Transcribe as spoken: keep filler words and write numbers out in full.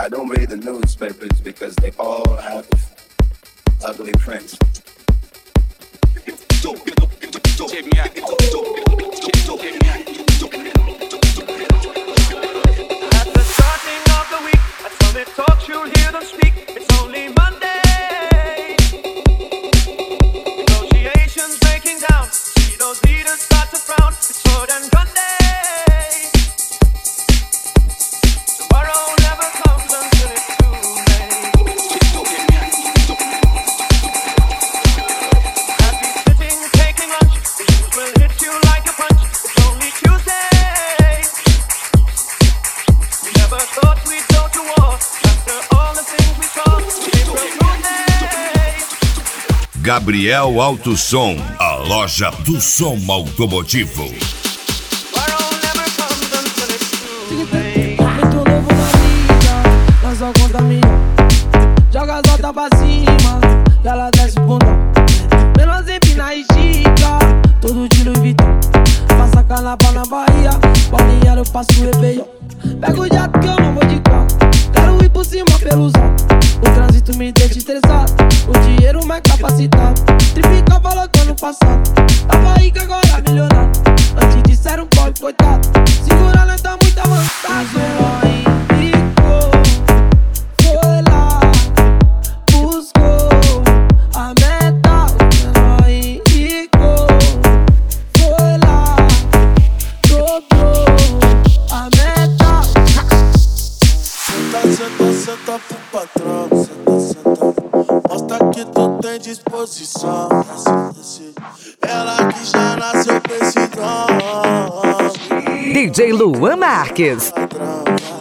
I don't read the newspapers because they all have ugly prints. At the starting of the week, at Summit Talks you'll hear them speak. It's only Monday. Negotiations breaking down. See those leaders start to frown. It's sword and gun day. Tomorrow never comes until it's too late. Happy sitting, taking lunch. The news will hit you like a punch. It's only Tuesday. We never thought we'd go to war. After all the things we saw, April Fool's Day. Gabriel Auto Som, a loja do som automotivo. Tomorrow never comes until it's too late. Muito novo na vida, não só contamina. Joga as notas pra cima, e ela desce o bundão. Menos empina e estica, tudo de Louis Vuitton. Passa carnaval na Bahia, balneário eu passo o Réveillon. Pego o jato que eu não vou de carro, quero ir por cima pelos altos. O trânsito me deixa estressado, o dinheiro mais capacitado. Triplica valor do ano passado, tava rico agora milionário. Antes disseram pobre, coitado, segura lenta muito avançado. Rico, foi lá, buscou a meta. O rico, foi lá, dobrou a meta. Senta, senta, senta pro patrão. Senta, senta. Mostra que tu tem disposição. Desce, desce. Ela que já nasceu com esse dom. D J Luan Marques. Padrão,